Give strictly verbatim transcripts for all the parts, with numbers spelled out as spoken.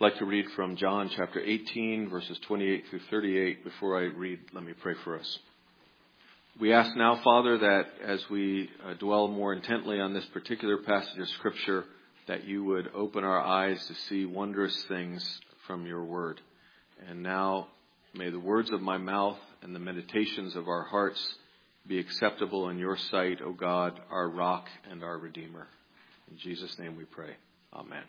I'd like to read from John chapter eighteen, verses twenty-eight through thirty-eight. Before I read, let me pray for us. We ask now, Father, that as we uh, dwell more intently on this particular passage of Scripture, that you would open our eyes to see wondrous things from your word. And now, may the words of my mouth and the meditations of our hearts be acceptable in your sight, O God, our rock and our Redeemer. In Jesus' name we pray. Amen.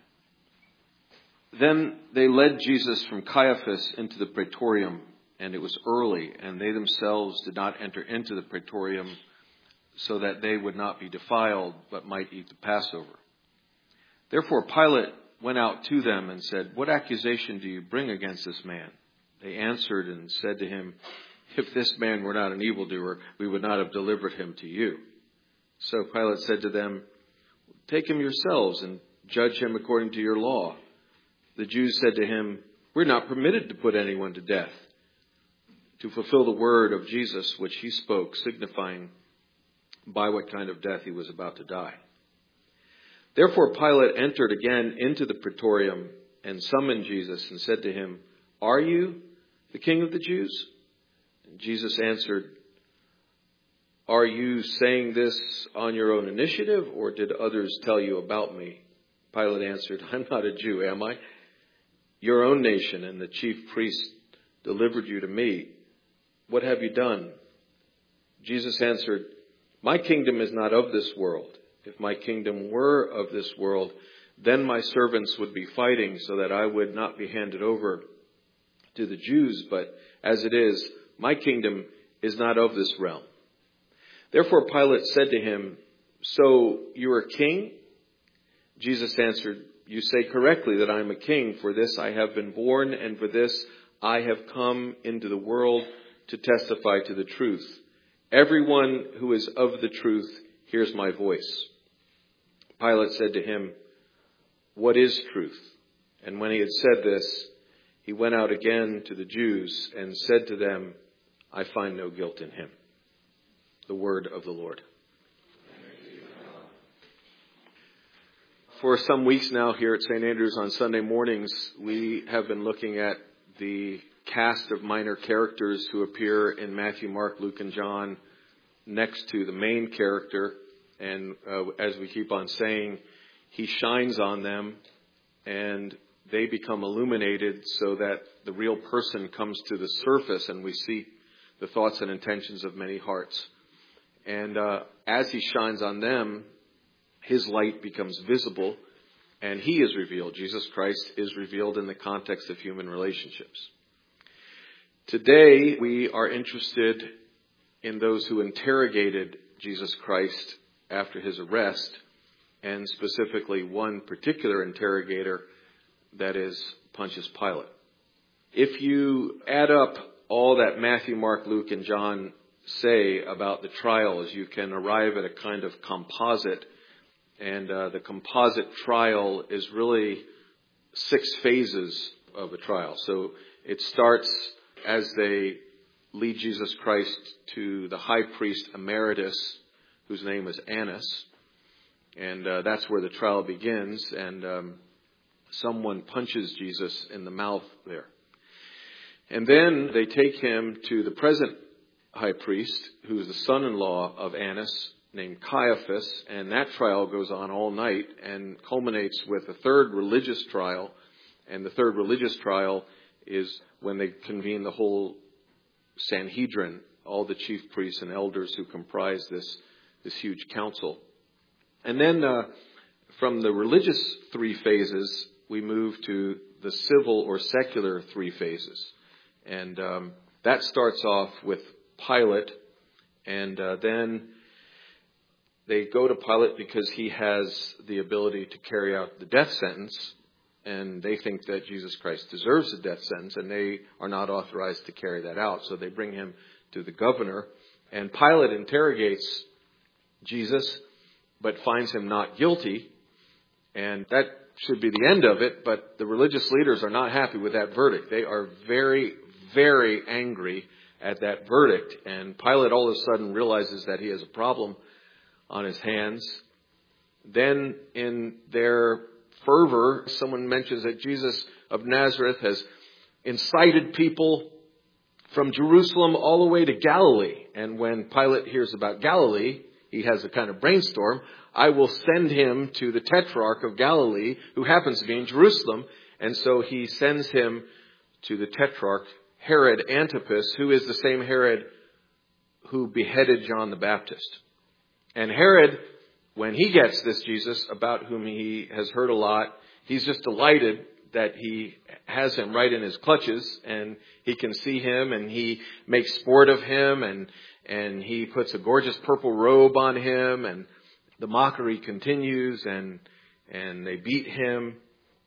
Then they led Jesus from Caiaphas into the praetorium, and it was early, and they themselves did not enter into the praetorium, so that they would not be defiled, but might eat the Passover. Therefore Pilate went out to them and said, "What accusation do you bring against this man?" They answered and said to him, "If this man were not an evildoer, we would not have delivered him to you." So Pilate said to them, "Take him yourselves and judge him according to your law." The Jews said to him, "We're not permitted to put anyone to death," to fulfill the word of Jesus which he spoke, signifying by what kind of death he was about to die. Therefore Pilate entered again into the praetorium and summoned Jesus and said to him, "Are you the king of the Jews?" And Jesus answered, "Are you saying this on your own initiative, or did others tell you about me?" Pilate answered, "I'm not a Jew, am I? Your own nation and the chief priests delivered you to me. What have you done?" Jesus answered, "My kingdom is not of this world. If my kingdom were of this world, then my servants would be fighting so that I would not be handed over to the Jews. But as it is, my kingdom is not of this realm." Therefore Pilate said to him, "So you are king?" Jesus answered, "You say correctly that I am a king. For this I have been born, and for this I have come into the world to testify to the truth. Everyone who is of the truth hears my voice." Pilate said to him, "What is truth?" And when he had said this, he went out again to the Jews and said to them, "I find no guilt in him." The word of the Lord. For some weeks now here at Saint Andrew's on Sunday mornings, we have been looking at the cast of minor characters who appear in Matthew, Mark, Luke, and John next to the main character. And uh, as we keep on saying, he shines on them and they become illuminated so that the real person comes to the surface and we see the thoughts and intentions of many hearts. And uh, as he shines on them, his light becomes visible and he is revealed. Jesus Christ is revealed in the context of human relationships. Today, we are interested in those who interrogated Jesus Christ after his arrest, and specifically one particular interrogator, that is Pontius Pilate. If you add up all that Matthew, Mark, Luke, and John say about the trials, you can arrive at a kind of composite. And uh, the composite trial is really six phases of a trial. So it starts as they lead Jesus Christ to the high priest emeritus, whose name is Annas. And uh, that's where the trial begins. And um, someone punches Jesus in the mouth there. And then they take him to the present high priest, who is the son-in-law of Annas, named Caiaphas, and that trial goes on all night and culminates with a third religious trial. And the third religious trial is when they convene the whole Sanhedrin, all the chief priests and elders who comprise this, this huge council. And then uh, from the religious three phases, we move to the civil or secular three phases. And um, that starts off with Pilate, and uh, then they go to Pilate because he has the ability to carry out the death sentence, and they think that Jesus Christ deserves the death sentence, and they are not authorized to carry that out. So they bring him to the governor, and Pilate interrogates Jesus, but finds him not guilty, and that should be the end of it. But the religious leaders are not happy with that verdict. They are very, very angry at that verdict, and Pilate all of a sudden realizes that he has a problem on his hands. Then in their fervor, someone mentions that Jesus of Nazareth has incited people from Jerusalem all the way to Galilee. And when Pilate hears about Galilee, he has a kind of brainstorm. I will send him to the Tetrarch of Galilee, who happens to be in Jerusalem. And so he sends him to the Tetrarch, Herod Antipas, who is the same Herod who beheaded John the Baptist. And Herod, when he gets this Jesus, about whom he has heard a lot, he's just delighted that he has him right in his clutches, and he can see him, and he makes sport of him, and and he puts a gorgeous purple robe on him, and the mockery continues, and and they beat him,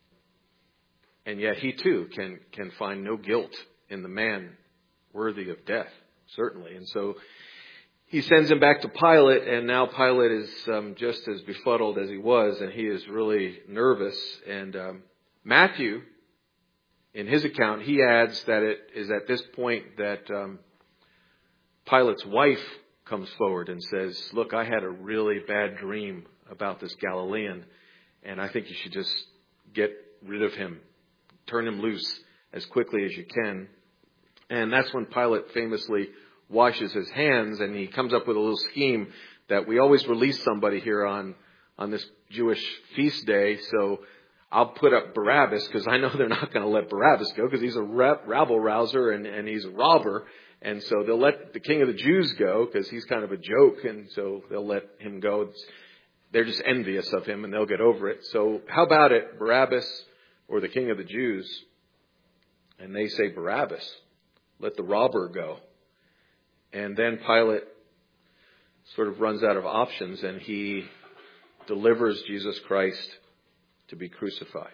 and yet he too can can find no guilt in the man worthy of death, certainly. And so he sends him back to Pilate, and now Pilate is um, just as befuddled as he was, and he is really nervous. And um, Matthew, in his account, he adds that it is at this point that um, Pilate's wife comes forward and says, look, I had a really bad dream about this Galilean, and I think you should just get rid of him, turn him loose as quickly as you can. And that's when Pilate famously washes his hands, and he comes up with a little scheme that we always release somebody here on, on this Jewish feast day, so I'll put up Barabbas, because I know they're not going to let Barabbas go, because he's a rabble rouser and, and he's a robber. And so they'll let the king of the Jews go, because he's kind of a joke, and so they'll let him go. It's, they're just envious of him, and they'll get over it. So how about it, Barabbas or the king of the Jews? And they say Barabbas. Let the robber go. And then Pilate sort of runs out of options, and he delivers Jesus Christ to be crucified.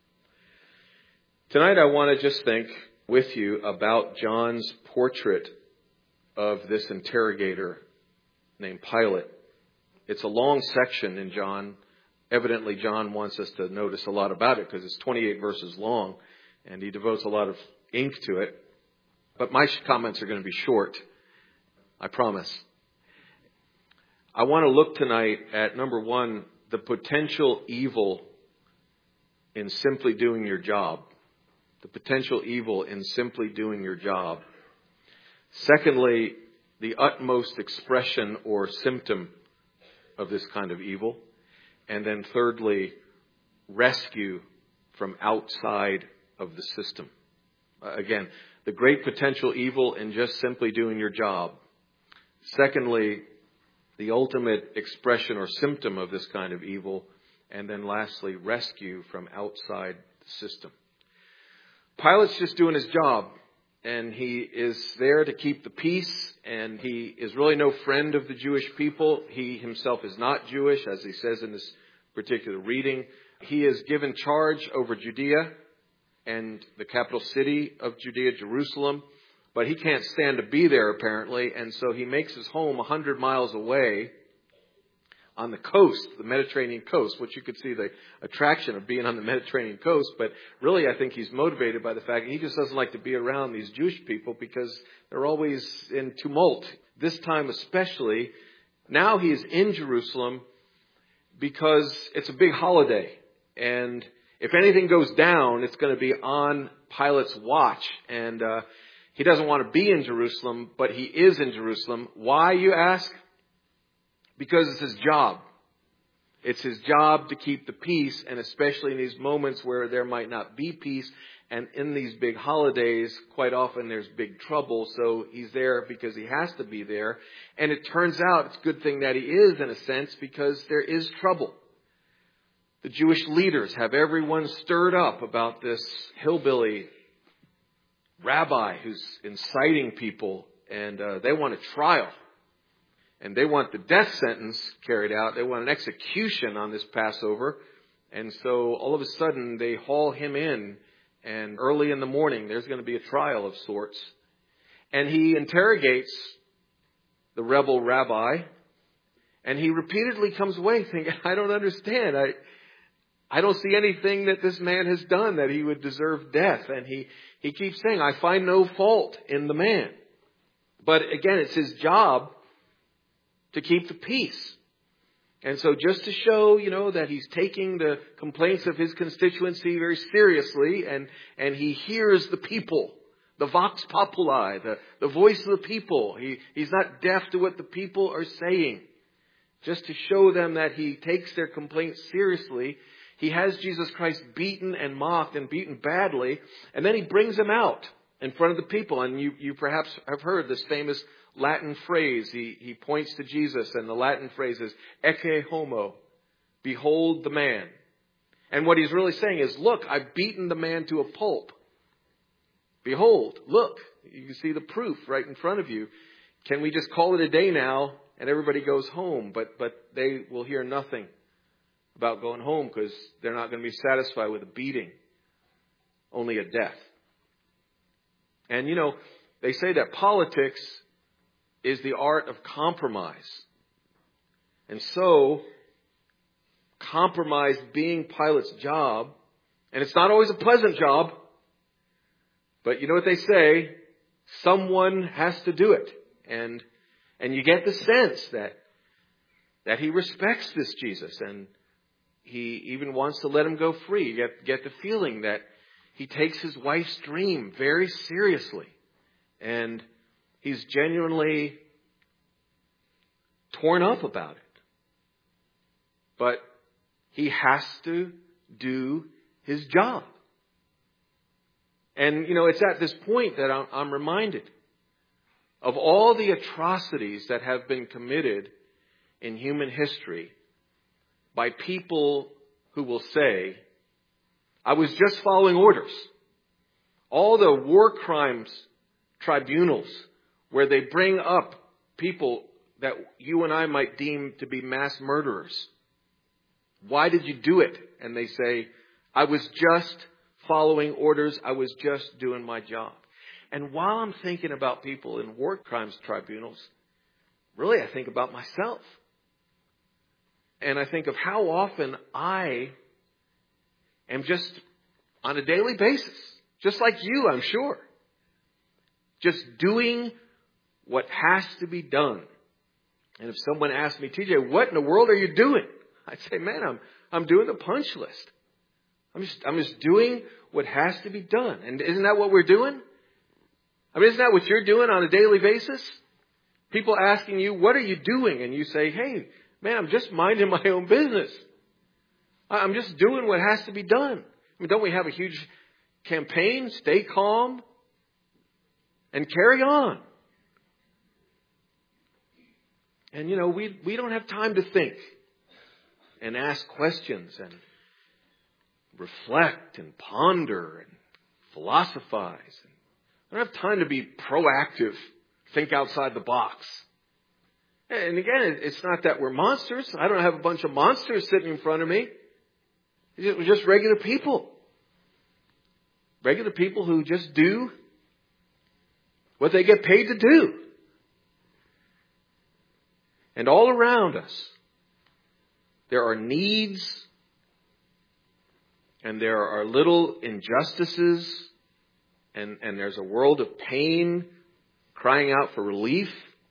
Tonight I want to just think with you about John's portrait of this interrogator named Pilate. It's a long section in John. Evidently John wants us to notice a lot about it because it's twenty-eight verses long, and he devotes a lot of ink to it. But my comments are going to be short, I promise. I want to look tonight at, number one, the potential evil in simply doing your job. The potential evil in simply doing your job. Secondly, the utmost expression or symptom of this kind of evil. And then thirdly, rescue from outside of the system. Uh, again, the great potential evil in just simply doing your job. Secondly, the ultimate expression or symptom of this kind of evil. And then lastly, rescue from outside the system. Pilate's just doing his job, and he is there to keep the peace, and he is really no friend of the Jewish people. He himself is not Jewish, as he says in this particular reading. He is given charge over Judea and the capital city of Judea, Jerusalem, but he can't stand to be there apparently, and so he makes his home one hundred miles away on the coast, the Mediterranean coast, which you could see the attraction of being on the Mediterranean coast. But really, I think he's motivated by the fact that he just doesn't like to be around these Jewish people because they're always in tumult. This time especially, now he is in Jerusalem because it's a big holiday. And if anything goes down, it's going to be on Pilate's watch. And uh, he doesn't want to be in Jerusalem, but he is in Jerusalem. Why, you ask? Because it's his job. It's his job to keep the peace, and especially in these moments where there might not be peace. And in these big holidays, quite often there's big trouble. So he's there because he has to be there. And it turns out it's a good thing that he is, in a sense, because there is trouble. The Jewish leaders have everyone stirred up about this hillbilly rabbi who's inciting people, and uh, they want a trial. And they want the death sentence carried out. They want an execution on this Passover. And so all of a sudden they haul him in. And early in the morning there's going to be a trial of sorts. And he interrogates the rebel rabbi. And he repeatedly comes away thinking, I don't understand. I I don't see anything that this man has done that he would deserve death. And he, he keeps saying, I find no fault in the man. But again, it's his job to keep the peace. And so just to show, you know, that he's taking the complaints of his constituency very seriously, and, and he hears the people, the vox populi, the, the voice of the people. He, he's not deaf to what the people are saying. Just to show them that he takes their complaints seriously, he has Jesus Christ beaten and mocked and beaten badly, and then he brings him out in front of the people. And you, you perhaps have heard this famous Latin phrase. He, he points to Jesus, and the Latin phrase is ecce homo, behold the man. And what he's really saying is, look, I've beaten the man to a pulp. Behold, look, you can see the proof right in front of you. Can we just call it a day now and everybody goes home? But, but they will hear nothing about going home because they're not going to be satisfied with a beating, only a death. And, you know, they say that politics is the art of compromise. And so, compromise being Pilate's job, and it's not always a pleasant job, but you know what they say, someone has to do it. And and you get the sense that that he respects this Jesus, and he even wants to let him go free. You get, get the feeling that he takes his wife's dream very seriously. And he's genuinely torn up about it. But he has to do his job. And, you know, it's at this point that I'm, I'm reminded of all the atrocities that have been committed in human history by people who will say, I was just following orders. All the war crimes tribunals where they bring up people that you and I might deem to be mass murderers. Why did you do it? And they say, I was just following orders. I was just doing my job. And while I'm thinking about people in war crimes tribunals, really I think about myself. And I think of how often I am just on a daily basis, just like you, I'm sure, just doing what has to be done. And if someone asked me, T J, what in the world are you doing? I'd say, man, I'm I'm doing the punch list. I'm just I'm just doing what has to be done. And isn't that what we're doing? I mean, isn't that what you're doing on a daily basis? People asking you, what are you doing? And you say, hey, man, I'm just minding my own business. I'm just doing what has to be done. I mean, don't we have a huge campaign? Stay calm and carry on. And, you know, we, we don't have time to think and ask questions and reflect and ponder and philosophize. I don't have time to be proactive, think outside the box. And again, it's not that we're monsters. I don't have a bunch of monsters sitting in front of me. We're just regular people. Regular people who just do what they get paid to do. And all around us, there are needs and there are little injustices and, and there's a world of pain crying out for relief.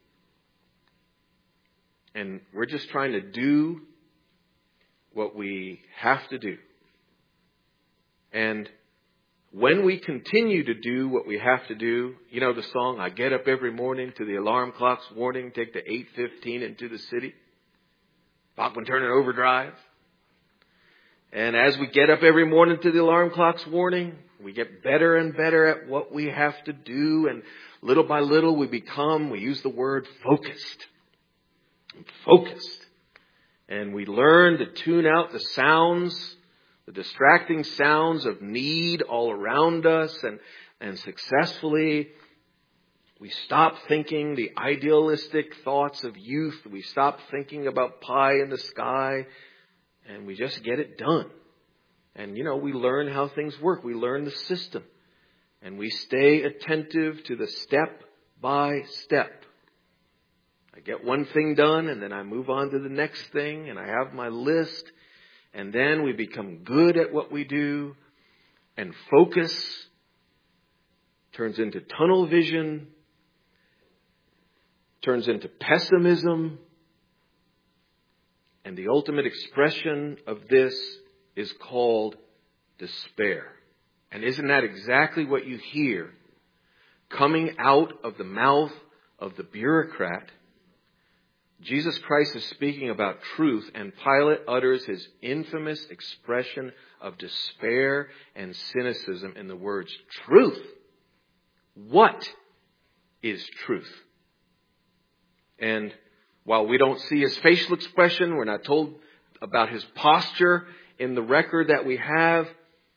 And we're just trying to do what we have to do. And when we continue to do what we have to do, you know the song, I get up every morning to the alarm clock's warning, take the eight fifteen into the city. Bachman turn in overdrive. And as we get up every morning to the alarm clock's warning, we get better and better at what we have to do. And little by little we become, we use the word focused. Focused. And we learn to tune out the sounds, the distracting sounds of need all around us, and, and successfully we stop thinking the idealistic thoughts of youth. We stop thinking about pie in the sky, and we just get it done. And, you know, we learn how things work. We learn the system, and we stay attentive to the step by step. I get one thing done, and then I move on to the next thing, and I have my list. And then we become good at what we do, and focus turns into tunnel vision, turns into pessimism, And the ultimate expression of this is called despair. And isn't that exactly what you hear coming out of the mouth of the bureaucrat? Jesus Christ is speaking about truth, and Pilate utters his infamous expression of despair and cynicism in the words, truth. What is truth? And while we don't see his facial expression, we're not told about his posture in the record that we have.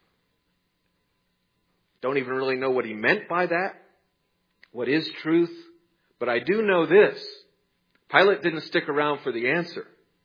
Don't even really know what he meant by that. What is truth? But I do know this. Pilate didn't stick around for the answer.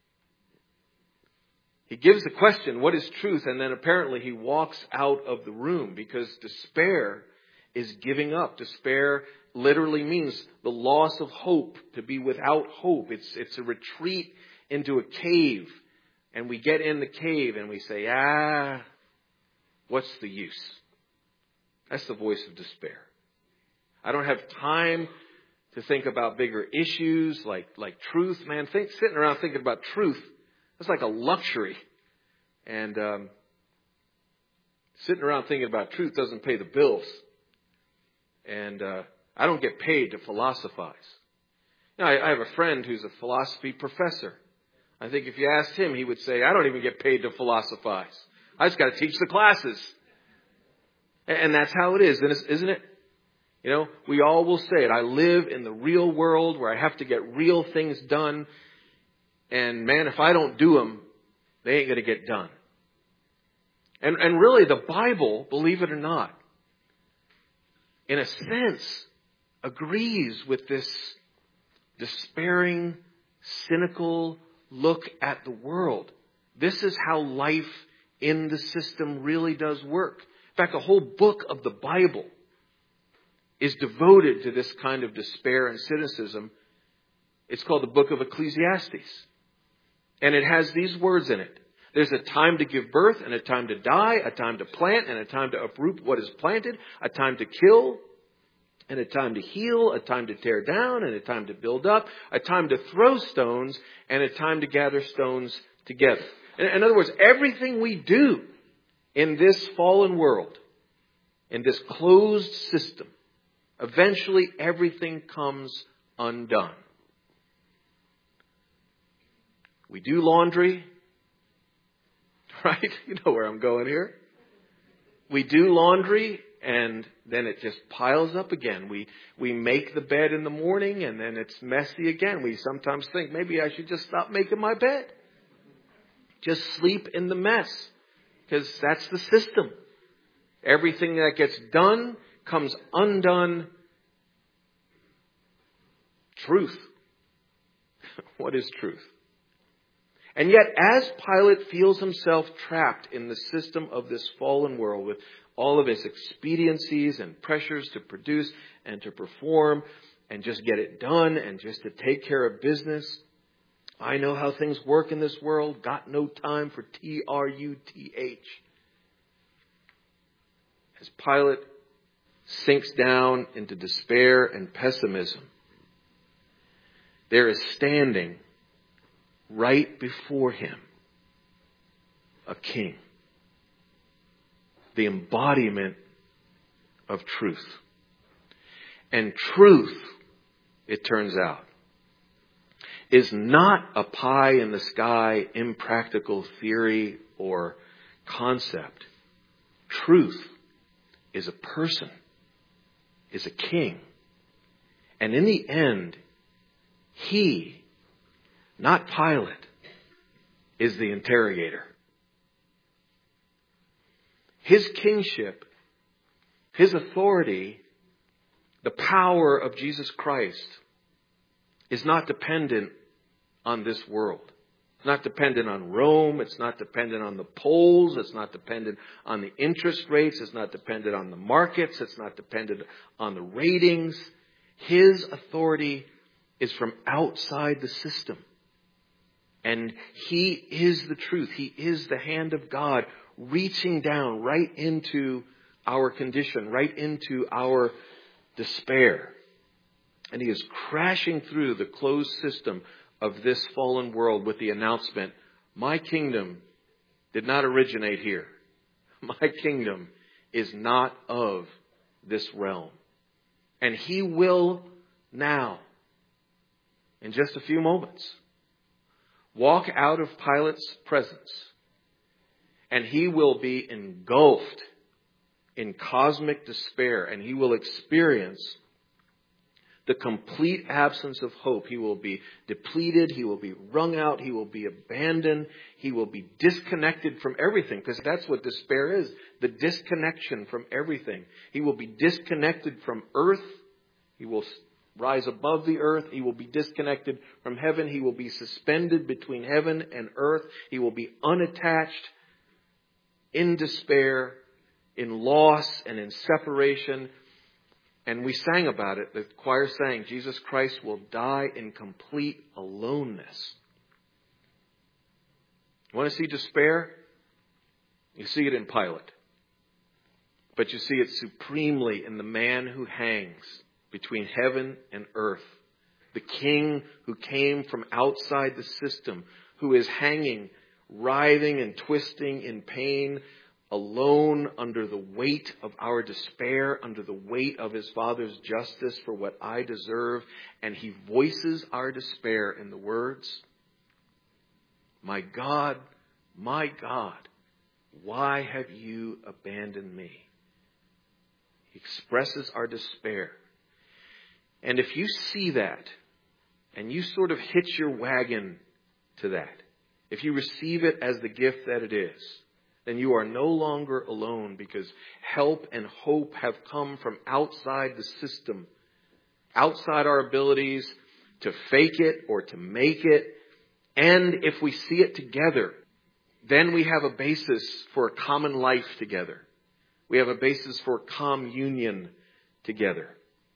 He gives the question, what is truth? And then apparently he walks out of the room, because despair is giving up. Despair literally means the loss of hope, to be without hope. It's, it's a retreat into a cave. And we get in the cave and we say, ah, what's the use? That's the voice of despair. I don't have time to think about bigger issues like, like truth. Man, think, sitting around thinking about truth, that's like a luxury. And um, sitting around thinking about truth doesn't pay the bills. And uh, I don't get paid to philosophize. You know, I, I have a friend who's a philosophy professor. I think if you asked him, he would say, I don't even get paid to philosophize. I just got to teach the classes. And, and that's how it is, isn't it? You know, we all will say it. I live in the real world where I have to get real things done. And man, if I don't do them, they ain't going to get done. And, and really the Bible, believe it or not, in a sense, agrees with this despairing, cynical look at the world. This is how life in the system really does work. In fact, a whole book of the Bible is devoted to this kind of despair and cynicism. It's called the book of Ecclesiastes. And it has these words in it. There's a time to give birth and a time to die, a time to plant and a time to uproot what is planted, a time to kill and a time to heal, a time to tear down and a time to build up, a time to throw stones and a time to gather stones together. In other words, everything we do in this fallen world, in this closed system, eventually everything comes undone. We do laundry, right? You know where I'm going here. We do laundry and then it just piles up again. We we make the bed in the morning and then it's messy again. We sometimes think maybe I should just stop making my bed. Just sleep in the mess, because that's the system. Everything that gets done comes undone. Truth. What is truth? And yet, as Pilate feels himself trapped in the system of this fallen world with all of its expediencies and pressures to produce and to perform and just get it done and just to take care of business, I know how things work in this world. Got no time for T R U T H. As Pilate sinks down into despair and pessimism, there is standing right before him a king, the embodiment of truth. And truth, it turns out, is not a pie in the sky, impractical theory or concept. Truth is a person, is a king. And in the end, he, not Pilate, is the interrogator. His kingship, his authority, the power of Jesus Christ is not dependent on this world. It's not dependent on Rome. It's not dependent on the polls. It's not dependent on the interest rates. It's not dependent on the markets. It's not dependent on the ratings. His authority is from outside the system. And he is the truth. He is the hand of God reaching down right into our condition, right into our despair. And he is crashing through the closed system of this fallen world with the announcement, my kingdom did not originate here. My kingdom is not of this realm. And he will now, in just a few moments, walk out of Pilate's presence, and he will be engulfed in cosmic despair, and he will experience the complete absence of hope. He will be depleted. He will be wrung out. He will be abandoned. He will be disconnected from everything, because that's what despair is, the disconnection from everything. He will be disconnected from earth. He will rise above the earth. He will be disconnected from heaven. He will be suspended between heaven and earth. He will be unattached, in despair, in loss, and in separation. And we sang about it. The choir sang, Jesus Christ will die in complete aloneness. You want to see despair? You see it in Pilate. But you see it supremely in the man who hangs between heaven and earth. The king who came from outside the system, who is hanging, writhing and twisting in pain, alone under the weight of our despair, under the weight of his Father's justice for what I deserve. And he voices our despair in the words, my God, my God, why have you abandoned me? He expresses our despair. And if you see that, and you sort of hitch your wagon to that, if you receive it as the gift that it is, then you are no longer alone, because help and hope have come from outside the system, outside our abilities to fake it or to make it. And if we see it together, then we have a basis for a common life together. We have a basis for communion together.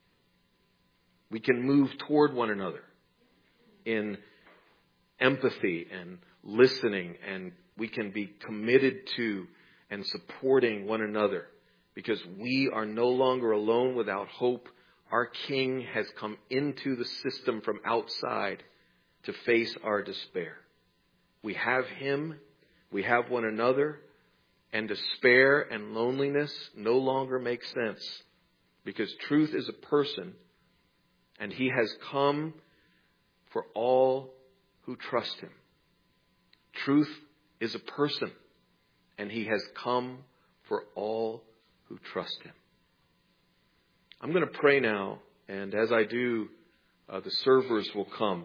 We can move toward one another in empathy and listening, and we can be committed to and supporting one another, because we are no longer alone without hope. Our King has come into the system from outside to face our despair. We have him, we have one another, and despair and loneliness no longer make sense, because truth is a person, and he has come for all who trust him. Truth is a person, and he has come for all who trust him. I'm going to pray now, and as I do, uh, the servers will come,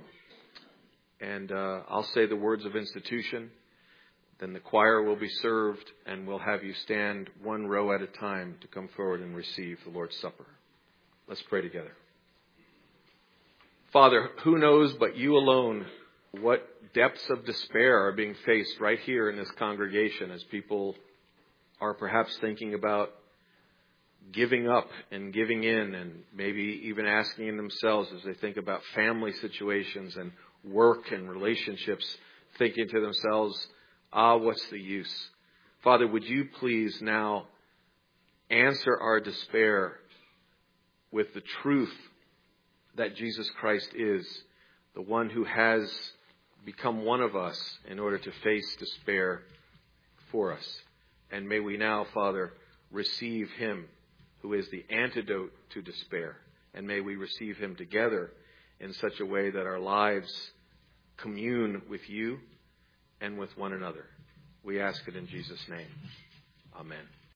and uh, I'll say the words of institution. Then the choir will be served, and we'll have you stand one row at a time to come forward and receive the Lord's Supper. Let's pray together. Father, who knows but you alone what depths of despair are being faced right here in this congregation as people are perhaps thinking about giving up and giving in, and maybe even asking themselves as they think about family situations and work and relationships, thinking to themselves, ah, what's the use? Father, would you please now answer our despair with the truth that Jesus Christ is the one who has become one of us in order to face despair for us. And may we now, Father, receive him who is the antidote to despair. And may we receive him together in such a way that our lives commune with you and with one another. We ask it in Jesus' name. Amen.